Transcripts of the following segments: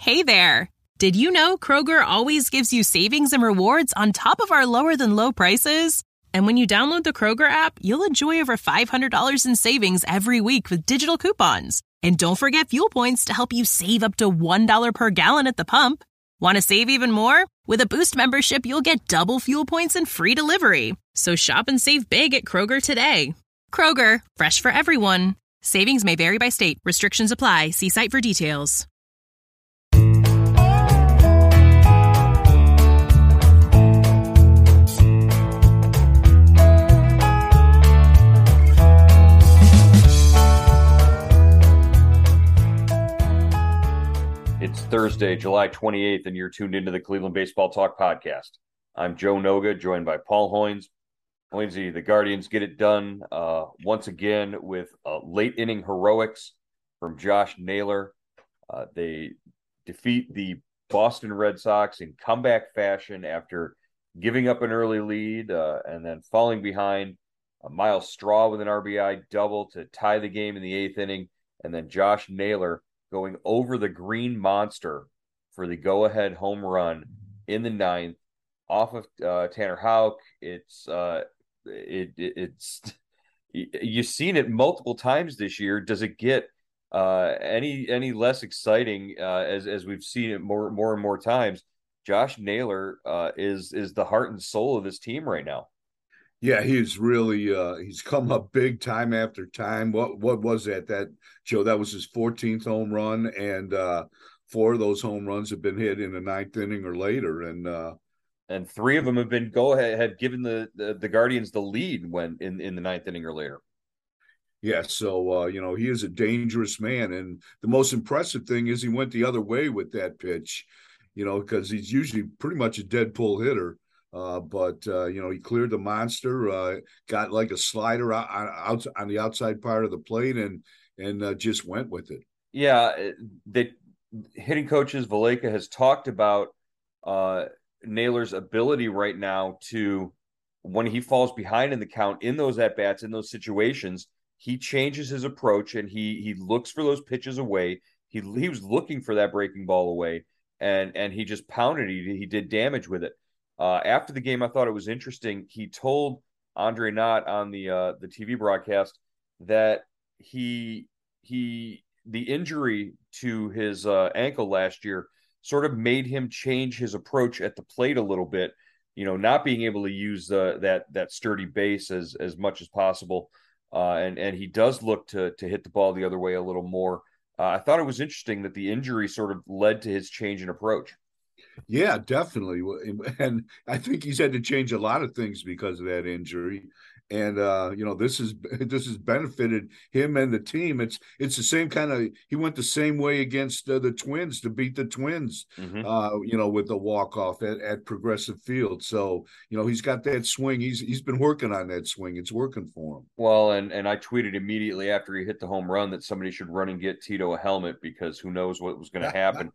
Hey there! Did you know Kroger always gives you savings and rewards on top of our lower-than-low prices? And when you download the Kroger app, you'll enjoy over $500 in savings every week with digital coupons. And don't forget fuel points to help you save up to $1 per gallon at the pump. Want to save even more? With a Boost membership, you'll get double fuel points and free delivery. So shop and save big at Kroger today. Kroger, fresh for everyone. Savings may vary by state. Restrictions apply. See site for details. It's Thursday, July 28th, and you're tuned into the Cleveland Baseball Talk podcast. I'm Joe Noga, joined by Paul Hoynes. Hoynesy, the Guardians get it done once again with late inning heroics from Josh Naylor. They defeat the Boston Red Sox in comeback fashion after giving up an early lead and then falling behind. Miles Straw with an RBI double to tie the game in the eighth inning, and then Josh Naylor going over the Green Monster for the go-ahead home run in the ninth off of Tanner Houck. It's you've seen it multiple times this year. Does it get any less exciting as we've seen it more and more times? Josh Naylor is the heart and soul of this team right now. Yeah, he's really he's come up big time after time. What was that, Joe? That was his 14th home run, and 4 of those home runs have been hit in the ninth inning or later, and 3 of them have been have given the Guardians the lead when in the ninth inning or later. Yeah, so he is a dangerous man, and the most impressive thing is he went the other way with that pitch, because he's usually pretty much a dead pull hitter. But he cleared the monster, got like a slider out on the outside part of the plate, and just went with it. Yeah, the hitting coaches Valaika has talked about Naylor's ability right now to, when he falls behind in the count in those at bats, in those situations, he changes his approach and he looks for those pitches away. He was looking for that breaking ball away, and he just pounded it. He did damage with it. After the game, I thought it was interesting. He told Andre Knott on the TV broadcast that the injury to his ankle last year sort of made him change his approach at the plate a little bit. Not being able to use that sturdy base as much as possible, and he does look to hit the ball the other way a little more. I thought it was interesting that the injury sort of led to his change in approach. Yeah, definitely. And I think he's had to change a lot of things because of that injury. And this has benefited him and the team. It's the same kind of, he went the same way against the Twins to beat the Twins, with the walk-off at Progressive Field. So, he's got that swing. He's been working on that swing. It's working for him. Well, and I tweeted immediately after he hit the home run that somebody should run and get Tito a helmet, because who knows what was going to happen.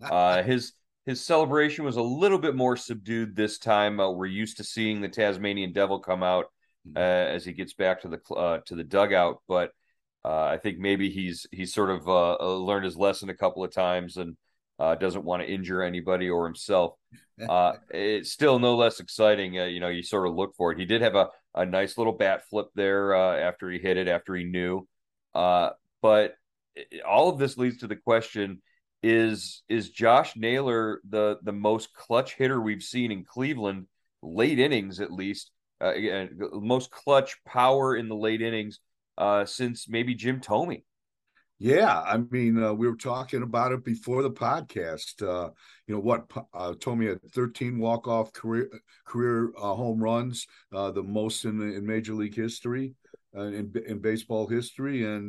His celebration was a little bit more subdued this time. We're used to seeing the Tasmanian Devil come out as he gets back to the dugout, but I think maybe he's sort of learned his lesson a couple of times and doesn't want to injure anybody or himself. It's still no less exciting. You sort of look for it. He did have a nice little bat flip there after he hit it, after he knew. But all of this leads to the question: Is Josh Naylor the most clutch hitter we've seen in Cleveland, late innings at least, most clutch power in the late innings since maybe Jim Thome? Yeah, I mean, we were talking about it before the podcast. Thome had 13 walk-off career home runs, the most in Major League history, in baseball history, and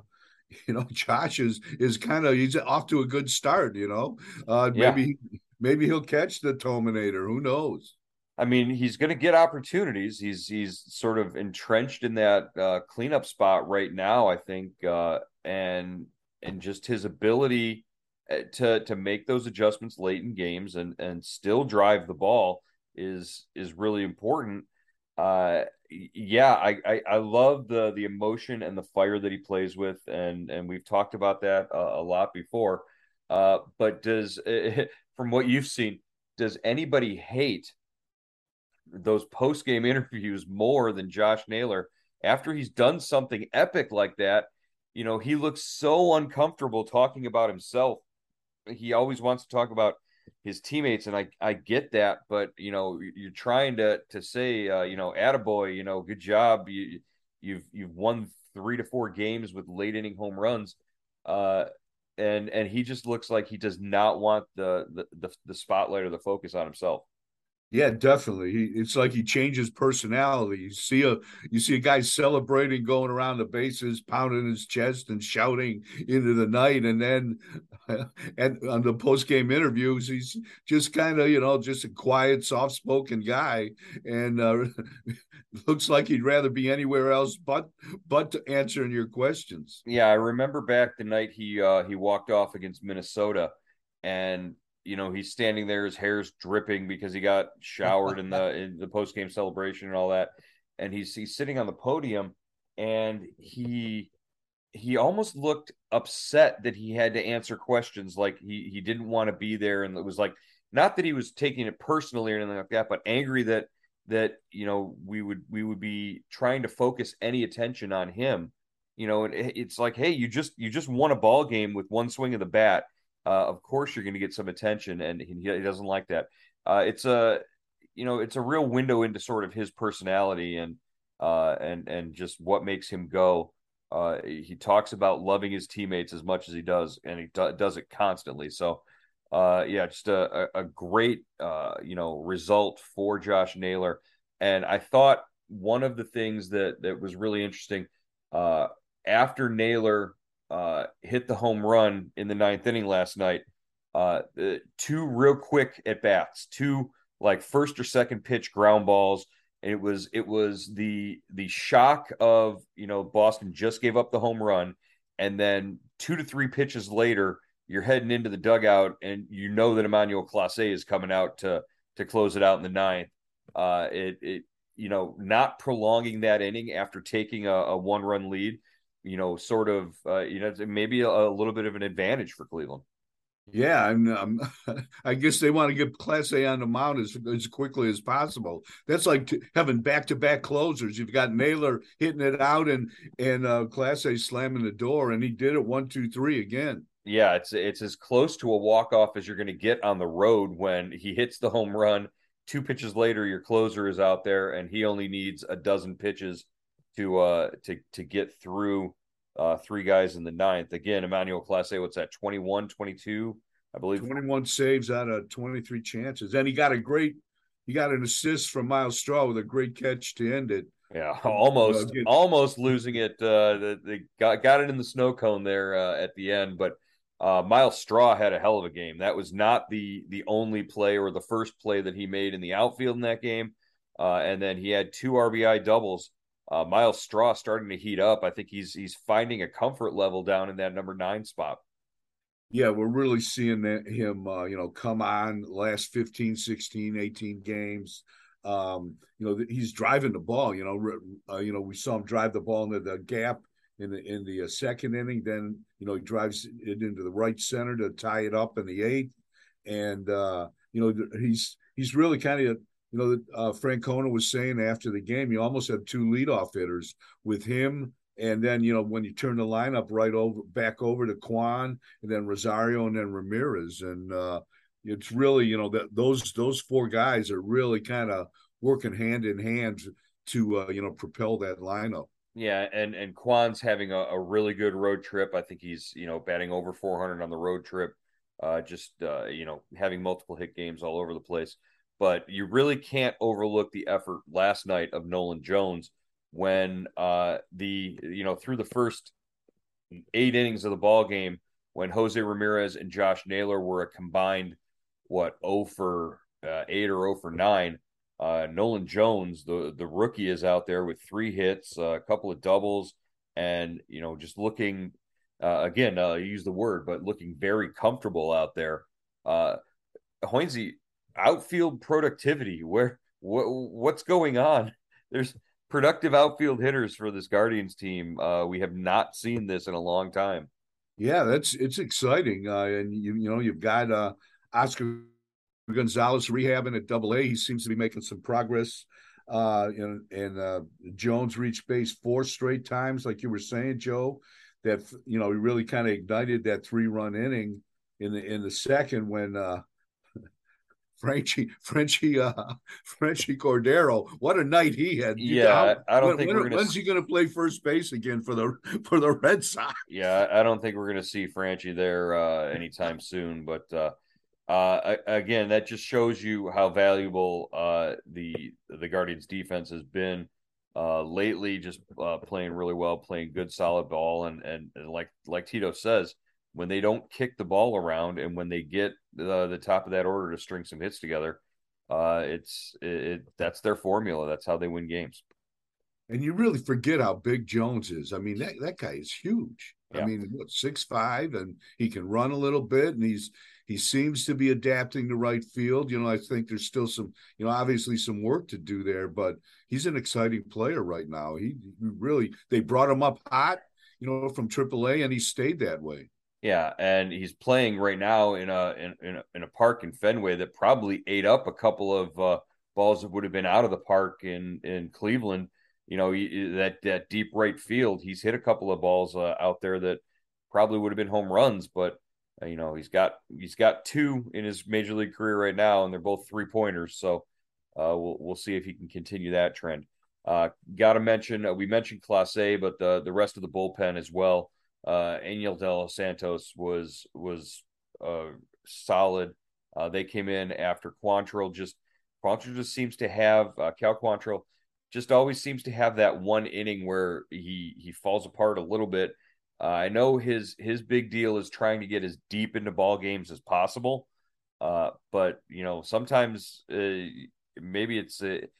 Josh is kind of, he's off to a good start. Maybe he'll catch the Tominator. Who knows? I mean, he's going to get opportunities. He's sort of entrenched in that cleanup spot right now, I think, and just his ability to make those adjustments late in games and still drive the ball is really important. I love the emotion and the fire that he plays with, and we've talked about that a lot before. But from what you've seen, does anybody hate those post game interviews more than Josh Naylor after he's done something epic like that? He looks so uncomfortable talking about himself. He always wants to talk about his teammates, and I get that, but you're trying to say attaboy, good job. You've won 3 to 4 games with late inning home runs. And he just looks like he does not want the spotlight or the focus on himself. Yeah, definitely. It's like he changes personality. You see a guy celebrating, going around the bases, pounding his chest and shouting into the night, and then and on the post game interviews, he's just kind of just a quiet, soft spoken guy, and looks like he'd rather be anywhere else but answering your questions. Yeah, I remember back the night he walked off against Minnesota, and he's standing there, his hair's dripping because he got showered in the post game celebration and all that, and he's sitting on the podium, and he almost looked upset that he had to answer questions, like he didn't want to be there, and it was like, not that he was taking it personally or anything like that, but angry that we would be trying to focus any attention on him. And it's like, hey, you just won a ball game with one swing of the bat. Of course you're going to get some attention, and he doesn't like that. It's a real window into sort of his personality and just what makes him go. He talks about loving his teammates as much as he does, and he does it constantly. So, yeah, just a great result for Josh Naylor. And I thought one of the things that was really interesting, after Naylor hit the home run in the 9th inning last night, 2 real quick at bats, 2 like first or second pitch ground balls. And it was the shock of Boston just gave up the home run, and then 2 to 3 pitches later you're heading into the dugout, and that Emmanuel Clase is coming out to close it out in the 9th. Not prolonging that inning after taking a 1-run lead, sort of, maybe a little bit of an advantage for Cleveland. Yeah, I guess they want to get Clase on the mound as quickly as possible. That's like having back-to-back closers. You've got Naylor hitting it out and Clase slamming the door, and he did it 1, 2, 3 again. Yeah, it's as close to a walk-off as you're going to get on the road when he hits the home run. 2 pitches later, your closer is out there, and he only needs a dozen pitches to get through 3 guys in the 9th. Again, Emmanuel Clase, what's that, 21, 22, I believe? 21 saves out of 23 chances. And he got an assist from Myles Straw with a great catch to end it. Yeah, almost losing it. They got it in the snow cone there at the end, but Myles Straw had a hell of a game. That was not the only play or the first play that he made in the outfield in that game. And then he had 2 RBI doubles. Myles Straw starting to heat up. I think he's finding a comfort level down in that number 9 spot. Yeah, we're really seeing him come on last 15, 16, 18 games. He's driving the ball. We saw him drive the ball into the gap in the second inning. Then he drives it into the right center to tie it up in the 8th. And he's really kind of, Francona was saying after the game, you almost have 2 leadoff hitters with him. And then, when you turn the lineup back over to Kwan, and then Rosario, and then Ramirez. And it's really, that those 4 guys are really kind of working hand in hand to, propel that lineup. Yeah, and Kwan's having a really good road trip. I think he's, batting over 400 on the road trip. Having multiple hit games all over the place. But you really can't overlook the effort last night of Nolan Jones when through the first 8 innings of the ball game, when Jose Ramirez and Josh Naylor were a combined 0 for 8 or 0 for 9. Nolan Jones, the rookie, is out there with 3 hits, a couple of doubles, and just looking again, use the word, but looking very comfortable out there. Hoynesy, outfield productivity, what's going on? There's productive outfield hitters for this Guardians team. We have not seen this in a long time. Yeah, it's exciting. And you've got Oscar Gonzalez rehabbing at Double A. He seems to be making some progress. Jones reached base 4 straight times, like you were saying, Joe. That he really kind of ignited that 3-run inning in the second when Frenchie Cordero. What a night he had! Yeah, I don't think we're gonna. When's he going to play first base again for the Red Sox? Yeah, I don't think we're gonna see Franchi there anytime soon. But again, that just shows you how valuable the Guardians defense has been lately. Just playing really well, playing good, solid ball, and like Tito says, when they don't kick the ball around and when they get the top of that order to string some hits together, that's their formula. That's how they win games. And you really forget how big Jones is. I mean, that guy is huge. I Yeah. mean, what, 6'5", and he can run a little bit, and he seems to be adapting to right field. I think there's still some, obviously some work to do there, but he's an exciting player right now. He really, they brought him up hot, from AAA, and he stayed that way. Yeah, and he's playing right now in a park in Fenway that probably ate up a couple of balls that would have been out of the park in Cleveland. That deep right field, he's hit a couple of balls out there that probably would have been home runs, but he's got two in his major league career right now, and they're both 3-pointers. So we'll see if he can continue that trend. Got to mention we mentioned Clase, but the rest of the bullpen as well. Angel De Los Santos was solid. They came in after Quantrill. Quantrill just seems to have Cal Quantrill just always seems to have that one inning where he falls apart a little bit. I know his big deal is trying to get as deep into ball games as possible, but sometimes maybe it's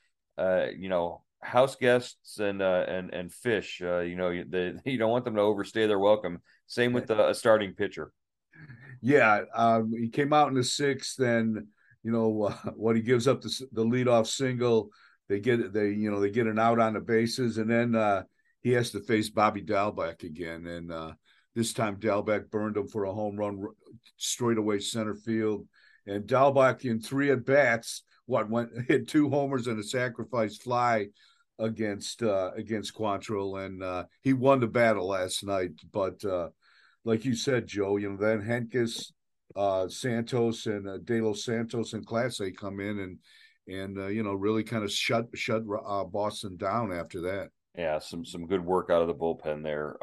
house guests and fish. You don't want them to overstay their welcome. Same with a starting pitcher. Yeah, he came out in the sixth, and what he gives up the leadoff single. They get an out on the bases, and then he has to face Bobby Dalbec again, and this time Dalbec burned him for a home run straight away center field, and Dalbec in 3 at bats hit 2 homers and a sacrifice fly against Quantrill, and he won the battle last night. But like you said, Joe, then Hentges, Santos, and De Los Santos and Clase come in and really kind of shut Boston down after that. Yeah, some good work out of the bullpen there.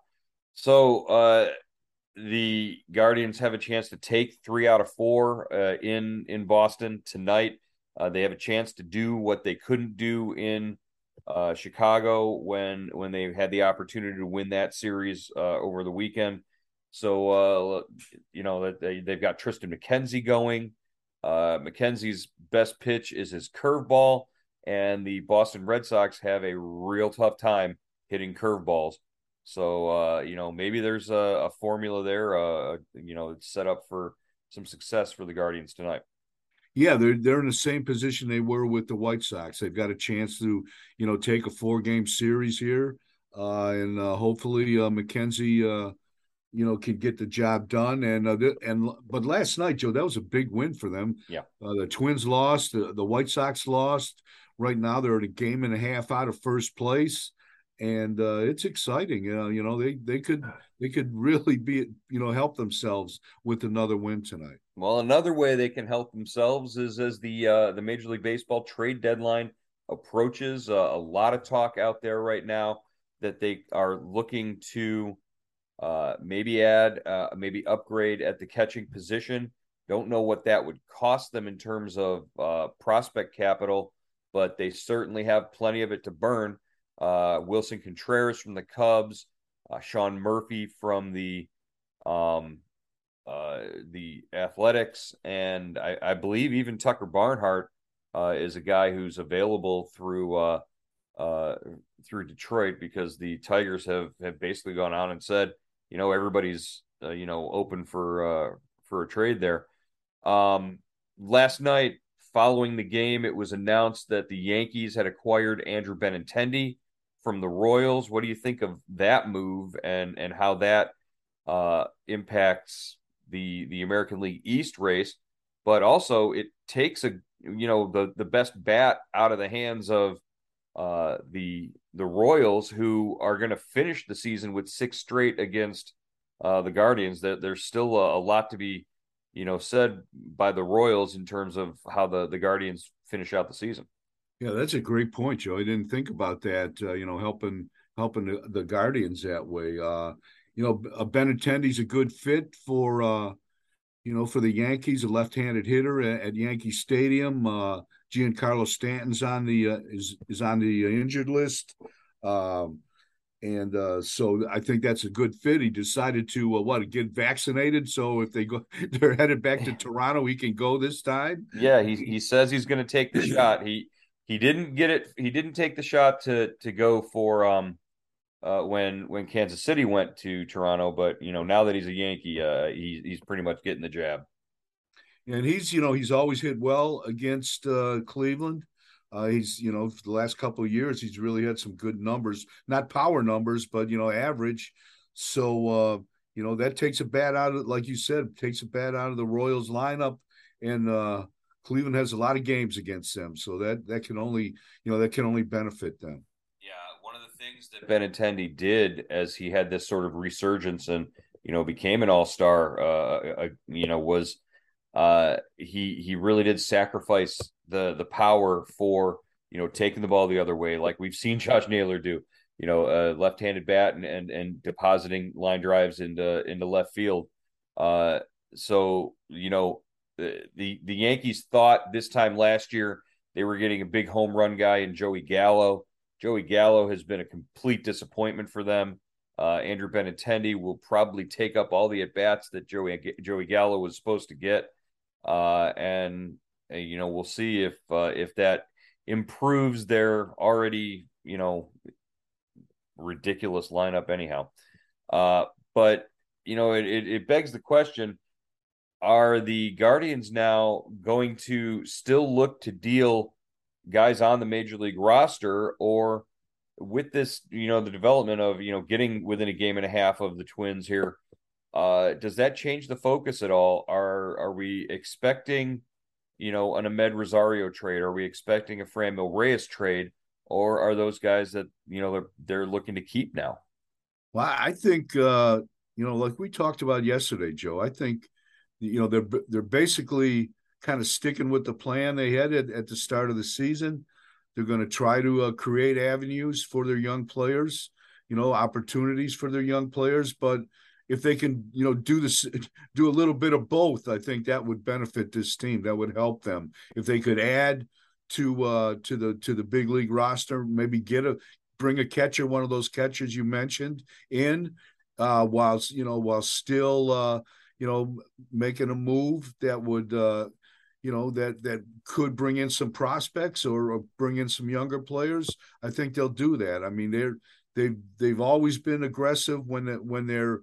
So the Guardians have a chance to take 3 out of 4 in Boston tonight. They have a chance to do what they couldn't do in Chicago when they had the opportunity to win that series over the weekend. So they've got Tristan McKenzie going. McKenzie's best pitch is his curveball, and the Boston Red Sox have a real tough time hitting curveballs. So maybe there's a formula there. It's set up for some success for the Guardians tonight. Yeah, they're in the same position they were with the White Sox. They've got a chance to take a 4-game series here, and hopefully McKenzie can get the job done. But last night, Joe, that was a big win for them. Yeah, the Twins lost, the White Sox lost. Right now, they're at a game and a half out of first place, and it's exciting. They could really be help themselves with another win tonight. Well, another way they can help themselves is as the Major League Baseball trade deadline approaches. A lot of talk out there right now that they are looking to maybe upgrade at the catching position. Don't know what that would cost them in terms of prospect capital, but they certainly have plenty of it to burn. Wilson Contreras from the Cubs, Sean Murphy from the Athletics, and I believe even Tucker Barnhart is a guy who's available through Detroit, because the Tigers have basically gone out and said, everybody's open for a trade there. Last night, following the game, it was announced that the Yankees had acquired Andrew Benintendi from the Royals. What do you think of that move and how that impacts the American League East race, but also it takes the best bat out of the hands of the Royals, who are going to finish the season with 6 straight against the Guardians. That there's still a lot to be said by the Royals in terms of how the Guardians finish out the season. Yeah, that's a great point, Joe. I didn't think about that. Helping the Guardians that way. Benintendi's a good fit for the Yankees, a left-handed hitter at Yankee Stadium. Giancarlo Stanton's on the is on the injured list, so I think that's a good fit. He decided to get vaccinated, so if they're headed back to Toronto, he can go this time. Yeah, he says he's going to take the shot. He didn't get it. He didn't take the shot to go for when Kansas City went to Toronto, but now that he's a Yankee, he's pretty much getting the jab. And he's always hit well against Cleveland. He's for the last couple of years he's really had some good numbers, not power numbers, but average. So that takes a bat out of, like you said, takes a bat out of the Royals lineup, and Cleveland has a lot of games against them, so that can only benefit them. Yeah, one of the things that Benintendi did as he had this sort of resurgence and became an all-star, was he really did sacrifice the power for taking the ball the other way, like we've seen Josh Naylor do. Left-handed bat and depositing line drives into left field. So the Yankees thought this time last year they were getting a big home run guy in Joey Gallo. Joey Gallo has been a complete disappointment for them. Andrew Benintendi will probably take up all the at-bats that Joey Gallo was supposed to get. And we'll see if that improves their already, ridiculous lineup anyhow. But it begs the question, are the Guardians now going to still look to deal guys on the major league roster, or with this, the development of, getting within a game and a half of the Twins here, does that change the focus at all? Are we expecting, an Amed Rosario trade? Are we expecting a Franmil Reyes trade, or are those guys that, they're looking to keep now? Well, I think, like we talked about yesterday, Joe, I think, they're basically kind of sticking with the plan they had at the start of the season. They're going to try to create avenues for their young players, opportunities for their young players. But if they can, do a little bit of both, I think that would benefit this team. That would help them. If they could add to the big league roster, maybe bring a catcher, one of those catchers you mentioned, in while still making a move that would that could bring in some prospects or bring in some younger players. I think they'll do that. I mean, they've always been aggressive when they're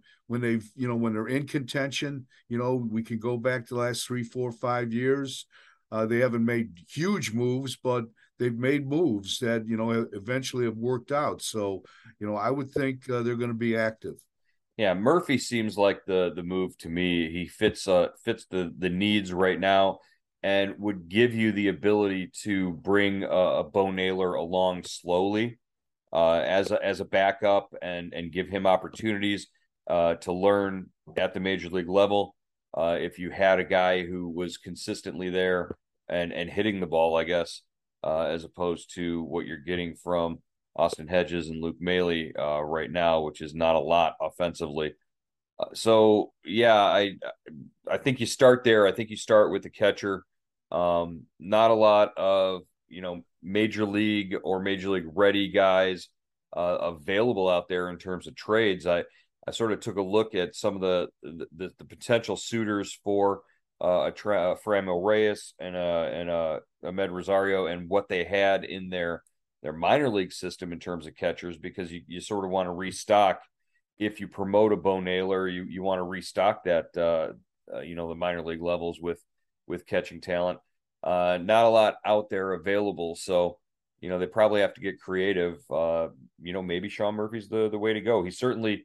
in contention. We can go back to the last 3, 4, 5 years. They haven't made huge moves, but they've made moves that eventually have worked out. So I would think they're going to be active. Yeah, Murphy seems like the move to me. He fits the needs right now, and would give you the ability to bring a Bo Naylor along slowly as a backup, and give him opportunities to learn at the major league level. If you had a guy who was consistently there and hitting the ball, I guess, as opposed to what you're getting from Austin Hedges and Luke Maile right now, which is not a lot offensively. So yeah, I think you start there. I think you start with the catcher. Not a lot of major league or major league ready guys available out there in terms of trades. I sort of took a look at some of the potential suitors for Franmil Reyes and Amed Rosario, and what they had in their minor league system in terms of catchers, because you sort of want to restock. If you promote a Bo Naylor, you want to restock that the minor league levels with catching talent. Not a lot out there available, so they probably have to get creative. Maybe Sean Murphy's the way to go. He's certainly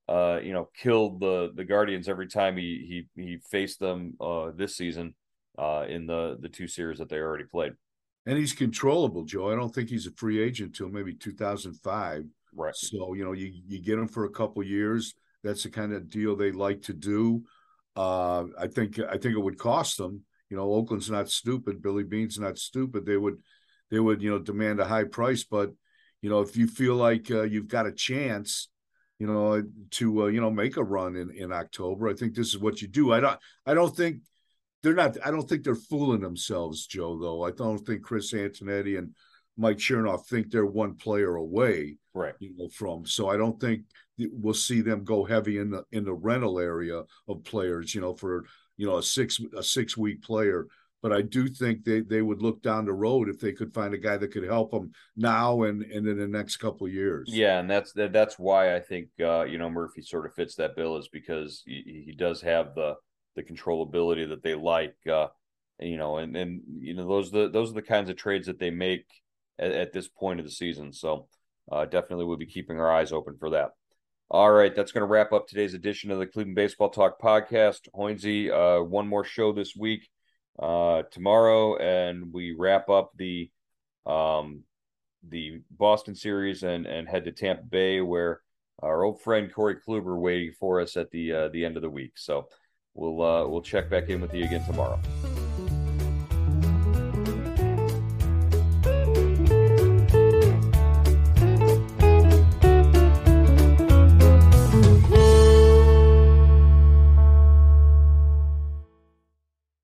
killed the Guardians every time he faced them this season in the two series that they already played. And he's controllable, Joe. I don't think he's a free agent till maybe 2005. Right. So, you get him for a couple years. That's the kind of deal they like to do. I think it would cost them. Oakland's not stupid. Billy Beane's not stupid. They would demand a high price. But, if you feel like you've got a chance, to make a run in October, I think this is what you do. I don't think they're fooling themselves, Joe, though. I don't think Chris Antonetti and Mike Chernoff think they're one player away, right? From. So I don't think we'll see them go heavy in the rental area of players, for a 6-week player. But I do think they would look down the road if they could find a guy that could help them now and in the next couple of years. Yeah, and that's why I think Murphy sort of fits that bill, is because he does have the controllability that they like, and those are the kinds of trades that they make at this point of the season. So definitely we'll be keeping our eyes open for that. All right, that's going to wrap up today's edition of the Cleveland Baseball Talk podcast. Hoynesy, one more show this week, tomorrow, and we wrap up the Boston series and head to Tampa Bay, where our old friend Corey Kluber waiting for us at the end of the week. So we'll check back in with you again tomorrow.